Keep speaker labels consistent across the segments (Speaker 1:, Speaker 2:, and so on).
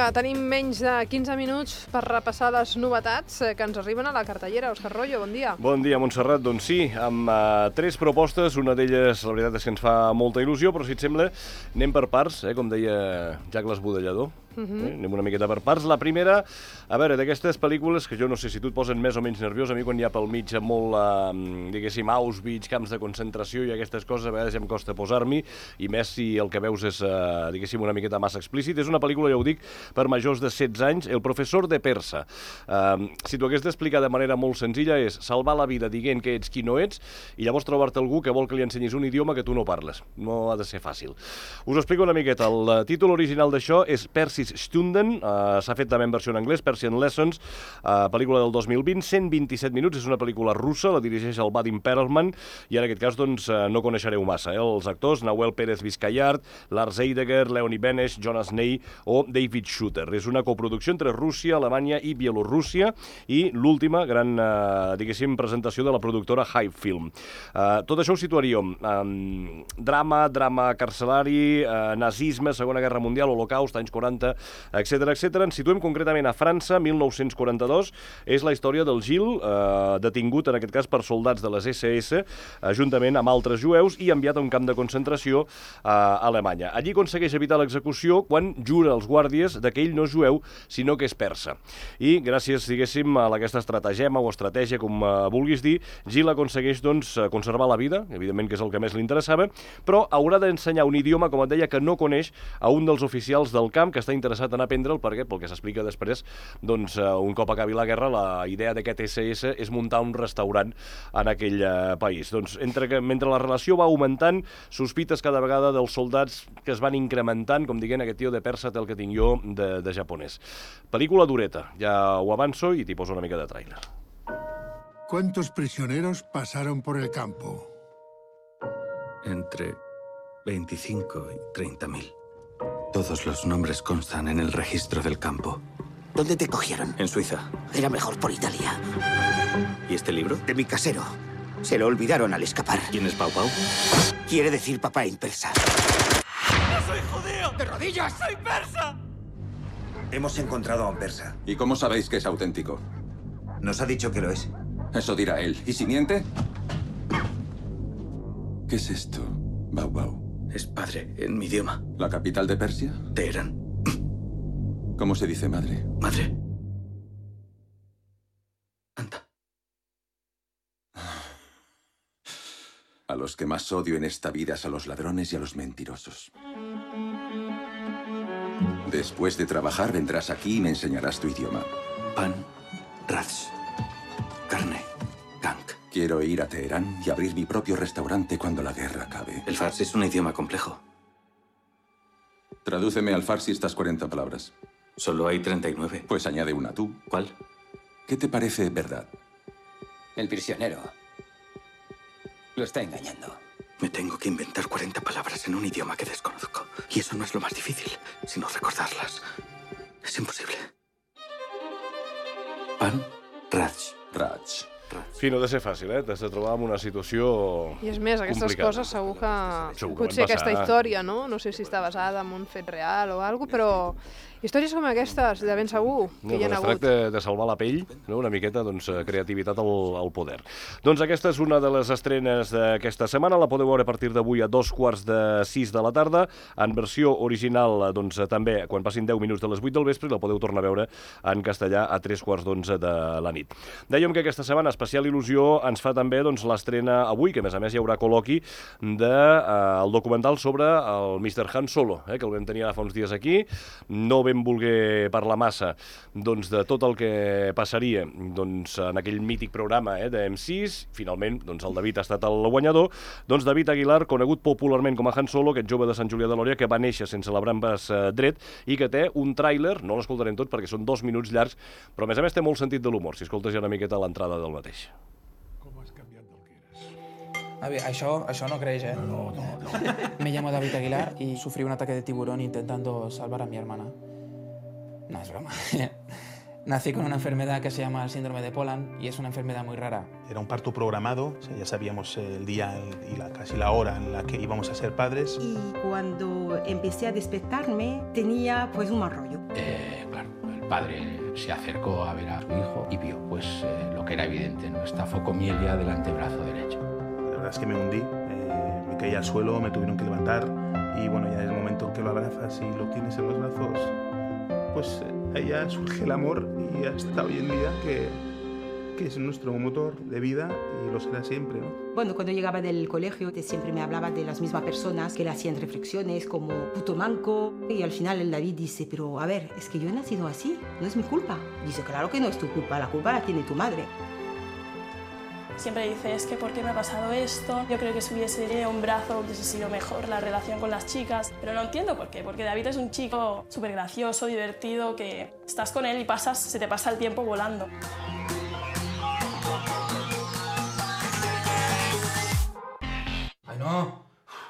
Speaker 1: tenim menys de 15 minuts per repassar les novetats que ens arriben a la cartellera. Òscar Royo, bon dia.
Speaker 2: Bon dia, Montserrat. Doncs sí, amb 3 propostes. Una d'elles, la veritat és que ens fa molta il·lusió, però si et sembla, anem per parts, com deia Jack l'Esbudellador. Anem una miqueta per parts. La primera, a veure, d'aquestes pel·lícules que jo no sé si tu et posen més o menys nerviós, a mi quan hi ha pel mig molt, diguéssim, Auschwitz, camps de concentració i aquestes coses, a vegades ja em costa posar-m'hi, i més si el que veus és, diguéssim, una miqueta massa explícit. És una pel·lícula, ja ho dic, per majors de 16 anys, El professor de persa. Si t'ho hagués d'explicar de manera molt senzilla, és salvar la vida dient que ets qui no ets i llavors trobar-te algú que vol que li ensenyis un idioma que tu no parles. No ha de ser fàcil. Us explico una miqueta. El títol original d'això és Persis Stunden, s'ha fet també en versió en anglès, Persian Lessons, pel·lícula del 2020, 127 minuts, és una pel·lícula russa, la dirigeix el Vadim Perelman, i en aquest cas doncs, no coneixereu massa. Els actors, Nahuel Pérez Vizcayart, Lars Heidegger, Leonie Benes, Jonas Ney o David Schutter. És una coproducció entre Rússia, Alemanya i Bielorússia, i l'última gran, diguéssim, presentació de la productora Hype Film. Tot això ho situaríem. Drama carcelari, nazisme, Segona Guerra Mundial, Holocaust, anys 40, etc. Ens situem concretament a França, 1942. És la història del Gil, detingut en aquest cas per soldats de les SS, juntament amb altres jueus, i enviat a un camp de concentració a Alemanya. Allí aconsegueix evitar l'execució quan jura als guàrdies que ell no és jueu, sinó que és persa. I gràcies, diguéssim, a aquesta estratagema o estratègia, com vulguis dir, Gil aconsegueix doncs, conservar la vida, evidentment que és el que més li interessava, però haurà d'ensenyar un idioma, com et deia, que no coneix a un dels oficials del camp que està interessat en aprendre'l, perquè, pel que s'explica després, doncs, un cop acabi la guerra, la idea d'aquest SS és muntar un restaurant en aquell país. Doncs, mentre la relació va augmentant, sospites cada vegada dels soldats que es van incrementant, com dient, aquest tio de persa té el que tinc jo de japonès. Pel·lícula dureta, ja ho avanço i t'hi poso una mica de tràiler.
Speaker 3: ¿Cuántos prisioneros pasaron por el campo?
Speaker 4: Entre 25 y 30.000. Todos los nombres constan en el registro del campo.
Speaker 5: ¿Dónde te cogieron?
Speaker 4: En Suiza.
Speaker 5: Era mejor por Italia.
Speaker 4: ¿Y este libro?
Speaker 5: De mi casero. Se lo olvidaron al escapar.
Speaker 4: ¿Quién es Pau Pau?
Speaker 5: Quiere decir papá en persa.
Speaker 6: ¡No soy judío!
Speaker 5: ¡De rodillas!
Speaker 6: ¡Soy persa!
Speaker 7: Hemos encontrado a un persa.
Speaker 8: ¿Y cómo sabéis que es auténtico?
Speaker 7: Nos ha dicho que lo es.
Speaker 8: Eso dirá él. ¿Y si miente? ¿Qué es esto, Bau Bau?
Speaker 4: Es padre en mi idioma.
Speaker 8: ¿La capital de Persia?
Speaker 4: Teherán.
Speaker 8: ¿Cómo se dice madre?
Speaker 4: Madre. Anda.
Speaker 8: A los que más odio en esta vida es a los ladrones y a los mentirosos. Después de trabajar vendrás aquí y me enseñarás tu idioma.
Speaker 4: Pan, raz, carne, gank.
Speaker 8: Quiero ir a Teherán y abrir mi propio restaurante cuando la guerra acabe.
Speaker 4: El farsi es un idioma complejo.
Speaker 8: Tradúceme al farsi estas 40 palabras.
Speaker 4: Solo hay 39.
Speaker 8: Pues añade una tú.
Speaker 4: ¿Cuál?
Speaker 8: ¿Qué te parece verdad?
Speaker 5: El prisionero lo está engañando.
Speaker 4: Me tengo que inventar 40 palabras en un idioma que desconozco. Y eso no es lo más difícil, sino recordarlas. Es imposible. Pan, raz.
Speaker 8: Raj.
Speaker 2: Sí, no ha de ser fàcil, t'has de trobar en una situació
Speaker 1: I és més, aquestes
Speaker 2: complicada.
Speaker 1: coses segur que
Speaker 2: Segur que
Speaker 1: potser
Speaker 2: van
Speaker 1: aquesta
Speaker 2: passar.
Speaker 1: història, no? No sé si està basada en un fet real o alguna cosa, però històries com aquestes, de ben segur, que hi ha
Speaker 2: es
Speaker 1: hagut.
Speaker 2: tracta de salvar la pell, no? Una miqueta, doncs, creativitat al poder. Doncs aquesta és una de les estrenes d'aquesta setmana, la podeu veure a partir d'avui a 5:45 de la tarda, en versió original, doncs, també, quan passin 10 minuts de les 8 del vespre, la podeu tornar a veure en castellà a 3:45 de la nit. Dèiem que aquesta setmana especial il·lusió ens fa també doncs, l'estrena avui, que a més hi haurà col·loqui del documental sobre el Mr. Han Solo, que el vam tenir fa uns dies aquí. No vam voler parlar massa doncs, de tot el que passaria doncs, en aquell mític programa de M6. Finalment, doncs, el David ha estat el guanyador. Doncs David Aguilar, conegut popularment com a Han Solo, aquest jove de Sant Julià de Lòria que va néixer sense l'avantbraç dret i que té un tràiler, no l'escoltarem tot perquè són 2 minuts llargs, però a més té molt sentit de l'humor, si escoltes ja una miqueta l'entrada del mateix.
Speaker 3: ¿Cómo has cambiado del que eres?
Speaker 9: A ver, això no creix,
Speaker 3: No.
Speaker 9: Me llamo David Aguilar y sufrí un ataque de tiburón intentando salvar a mi hermana. No, es broma. Nací con una enfermedad que se llama el síndrome de Poland y es una enfermedad muy rara.
Speaker 10: Era un parto programado, o sea, ya sabíamos el día y casi la hora en la que íbamos a ser padres.
Speaker 11: Y cuando empecé a despertarme tenía pues un mal rollo. padre se acercó a ver a su hijo y vio pues lo que era evidente, ¿no? Esta focomielgia del antebrazo derecho.
Speaker 10: La verdad es que me hundí, me caí al suelo, me tuvieron que levantar y bueno, ya en el momento en que lo abrazas y lo tienes en los brazos, pues ahí ya surge el amor y hasta hoy en día que es nuestro motor de vida y lo será siempre, ¿no?
Speaker 12: Bueno, cuando llegaba del colegio siempre me hablaba de las mismas personas que le hacían reflexiones como puto manco y al final el David dice, pero a ver, es que yo he nacido así, no es mi culpa. Dice, claro que no es tu culpa, la culpa la tiene tu madre.
Speaker 13: Siempre dice, es que ¿por qué me ha pasado esto? Yo creo que si hubiese tenido un brazo hubiese sido mejor la relación con las chicas, pero no entiendo por qué, porque David es un chico súper gracioso, divertido, que estás con él y se te pasa el tiempo volando.
Speaker 9: Ai, no!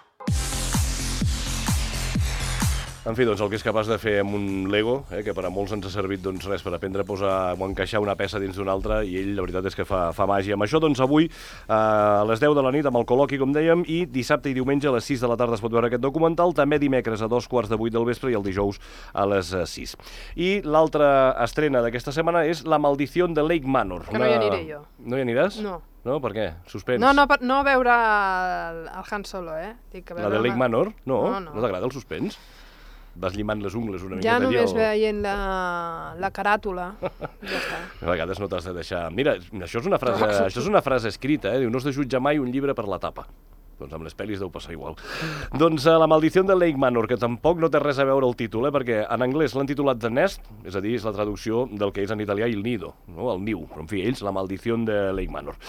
Speaker 2: En fi, doncs el que és capaç de fer amb un Lego, que per a molts ens ha servit doncs, res per aprendre a posar o encaixar una peça dins d'una altra, i ell la veritat és que fa màgia. Amb això, doncs, avui, a les 10 de la nit, amb el col·loqui, com dèiem, i dissabte i diumenge a les 6 de la tarda es pot veure aquest documental, també dimecres a 2:15 del vespre i el dijous a les 6. I l'altra estrena d'aquesta setmana és La maldició de Lake Manor.
Speaker 1: Que no hi aniré jo.
Speaker 2: No hi aniràs?
Speaker 1: No.
Speaker 2: No? Per què? Suspens?
Speaker 1: No veure el Han Solo, Dic,
Speaker 2: la de Lake Manor? No?
Speaker 1: No.
Speaker 2: No t'agrada el suspens? Vas llimant les ungles una miqueta.
Speaker 1: Ja només veient la caràtula, ja està.
Speaker 2: A vegades no t'has de deixar... Mira, això és una frase escrita, diu, no has de jutjar mai un llibre per la tapa. Doncs amb les pel·lis deu passar igual. Doncs La maldició de Lake Manor, que tampoc no té res a veure el títol, perquè en anglès l'han titulat The Nest, és a dir, és la traducció del que és en italià Il Nido, no? El niu, però en fi, ells, La maldició de Lake Manor.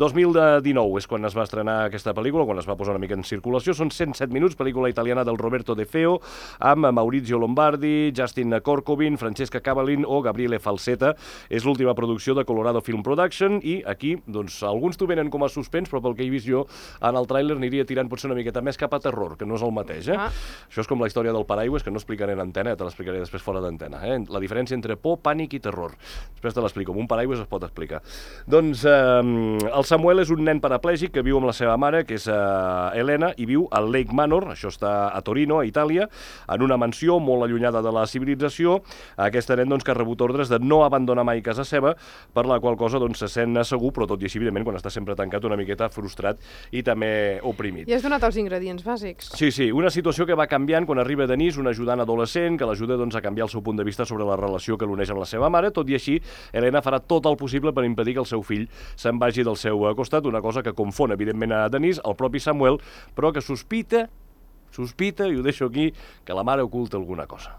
Speaker 2: 2019 és quan es va estrenar aquesta pel·lícula, quan es va posar una mica en circulació, són 107 minuts, pel·lícula italiana del Roberto De Feo, amb Maurizio Lombardi, Justin Corcovin, Francesca Cavallin o Gabriele Falsetta. És l'última producció de Colorado Film Production i aquí, doncs, alguns t'ho venen com a suspens, però pel que he vist jo en el tràiler aniria tirant potser una miqueta més cap a terror, que no és el mateix, Això és com la història del paraigües, que no explicaré en antena, te l'explicaré després fora d'antena, La diferència entre por, pànic i terror. Després te l'explico, amb un paraigües es pot explicar. Doncs el Samuel és un nen paraplègic que viu amb la seva mare, que és Helena, i viu al Lake Manor, això està a Torino, a Itàlia, en una mansió molt allunyada de la civilització. Aquest nen, doncs, que ha rebut ordres de no abandonar mai casa seva, per la qual cosa, doncs, se sent segur, però tot i així, evidentment, quan està sempre tancat, una miqueta frustrat i també oprimit.
Speaker 1: I has donat els ingredients bàsics.
Speaker 2: Sí, una situació que va canviant quan arriba Denise, un ajudant adolescent, que l'ajuda a canviar el seu punt de vista sobre la relació que l'uneix amb la seva mare. Tot i així, Helena farà tot el possible per impedir que el seu fill se'n vagi del seu costat, una cosa que confon, evidentment, a Denise, el propi Samuel, però que sospita, i ho deixo aquí, que la mare oculta alguna cosa.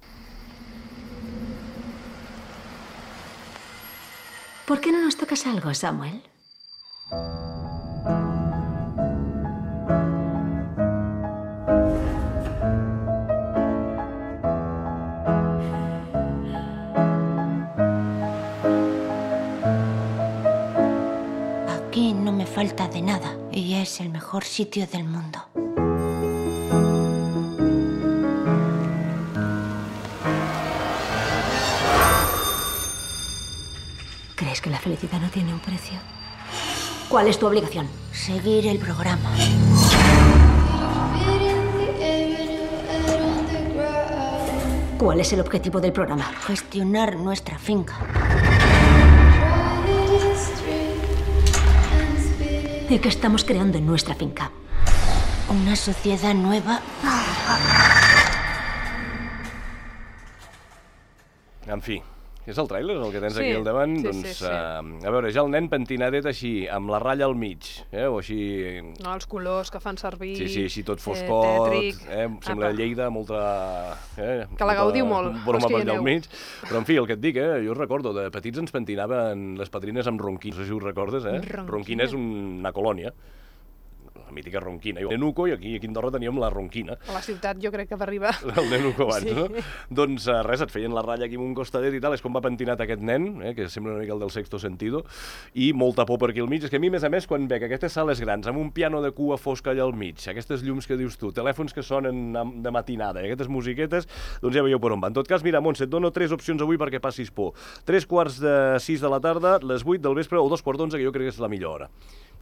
Speaker 14: ¿Por qué no nos tocas algo, Samuel?
Speaker 15: Aquí no me falta de nada y es el mejor sitio del mundo.
Speaker 14: ¿Crees que la felicidad no tiene un precio? ¿Cuál es tu obligación?
Speaker 15: Seguir el programa.
Speaker 14: ¿Cuál es el objetivo del programa?
Speaker 15: Gestionar nuestra finca.
Speaker 14: ¿Y qué estamos creando en nuestra finca?
Speaker 15: Una sociedad nueva.
Speaker 2: En fi, és el tràiler el que tens aquí al davant? Doncs, a veure, ja el nen pentinadet així, amb la ratlla al mig, o així...
Speaker 1: No, els colors que fan servir...
Speaker 2: Sí, així tot foscot, sembla Lleida, molta...
Speaker 1: Que la gaudiu molt,
Speaker 2: els que hi aneu. Però, en fi, el que et dic, jo recordo, de petits ens pentinaven les padrines amb ronquí, no sé si ho recordes, Ronquina és una colònia, la mítica Ronquina. El Nenuco, i aquí a Andorra teníem la Ronquina.
Speaker 1: A la ciutat jo crec que va arribar.
Speaker 2: El Nenuco abans, no? Doncs res, et feien la ratlla aquí amb un costadet i tal, és com va pentinat aquest nen, que sembla una mica el del Sexto Sentido, i molta por per aquí al mig. És que a mi, a més, quan veig aquestes sales grans, amb un piano de cua fosca allà al mig, aquestes llums que dius tu, telèfons que sonen de matinada, aquestes musiquetes, doncs ja veieu per on va. En tot cas, mira, Montse, et dono 3 opcions avui perquè passis por. 3:45 de la tarda, les 8 del vespre o 2:15, que jo crec que és la millor hora.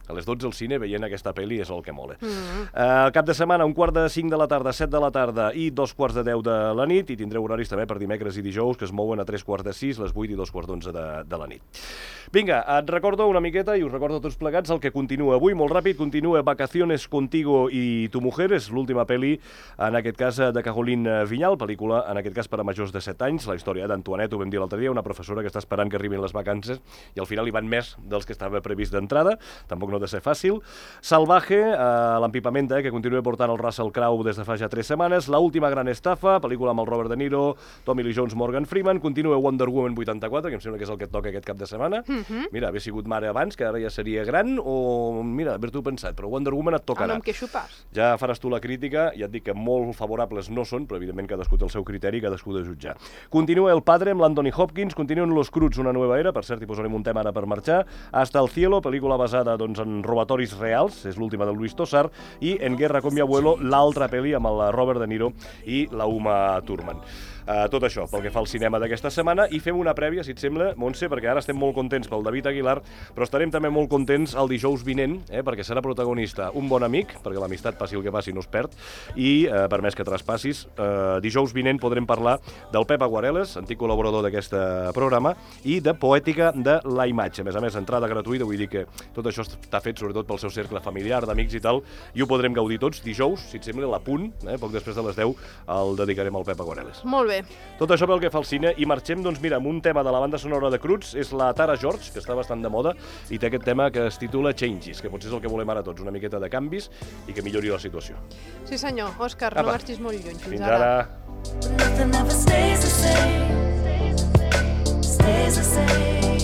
Speaker 2: a les 12 al cine veient aquesta pel·li és el que mola. Cap de setmana, 4:45 de la tarda, 7 de la tarda i 2:10 de la nit, i tindreu horaris també per dimecres i dijous, que es mouen a 3:45, les 8 i 2:11 de la nit. Vinga, et recordo una miqueta, i us recordo a tots plegats, el que continua avui, molt ràpid, continua Vacaciones contigo y tu mujer, és l'última pel·li, en aquest cas, de Caroline Vinyal, pel·lícula, en aquest cas, per a majors de 7 anys, la història d'Antoinette, ho vam dir l'altre dia, una professora que està esperant que arribin les vacances, i al final hi van més dels que estava previst d'entrada, tampoc no ha de ser fàcil. Salvaje, l'empipament que continua portant el Russell Crowe des de fa ja 3 setmanes, La última gran estafa, pel·lícula amb el Robert De Niro, Tommy Lee Jones, Morgan Freeman, continua Wonder Woman 84, que em sembla que és el que et toca aquest cap de setmana. Mira, haver sigut mare abans, que ara ja seria gran, o, mira, haver-t'ho pensat, però Wonder Woman et tocarà.
Speaker 1: No em queixo pas.
Speaker 2: Ja faràs tu la crítica, ja et dic que molt favorables no són, però evidentment cadascú té el seu criteri, cadascú de jutjar. Continua El Padre amb l'Anthony Hopkins, continuen Los Croods, una nova era, per cert, hi posarem un tema ara per marxar, Hasta el cielo, pel·lícula basada en robatoris reals, és l'última de Luis Tosar, i En guerra con mi abuelo, l'altra pel·li amb el Robert De Niro i la Uma Thurman. Tot això pel que fa al cinema d'aquesta setmana, i fem una prèvia, si et sembla, Montse, perquè ara estem molt contents pel David Aguilar, però estarem també molt contents el dijous vinent, perquè serà protagonista un bon amic, perquè l'amistat, passi el que passi, no es perd, i, per més que traspassis, dijous vinent podrem parlar del Pep Aguareles, antic col·laborador d'aquest programa, i de Poètica de la imatge. A més, entrada gratuïta, vull dir que tot això està fet sobretot pel seu cercle familiar, d'amics i tal, i ho podrem gaudir tots dijous, si et sembla, a punt, poc després de les 10, el dedicarem al Pep Aguareles.
Speaker 1: Molt bé.
Speaker 2: Tot això pel que fa al cine, i marxem, doncs mira, amb un tema de la banda sonora de Croods, és la Tara George, que està bastant de moda, i té aquest tema que es titula Changes, que potser és el que volem ara tots, una miqueta de canvis i que millori la situació.
Speaker 1: Sí senyor, Òscar, no marxis molt lluny.
Speaker 2: Fins ara.
Speaker 16: Nothing ever stays the same, stays the same.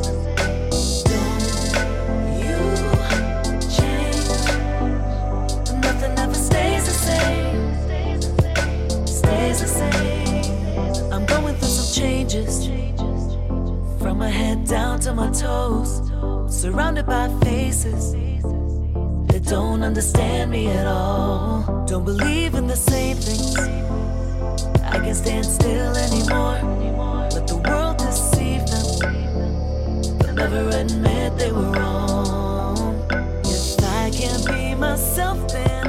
Speaker 16: Don't you change. Nothing ever stays the same, stays the same. I'm going through some changes, from my head down to my toes, surrounded by faces that don't understand me at all. Don't believe in the same things, I can't stand still anymore. Let the world deceive them, they'll never admit they were wrong. If I can't be myself, then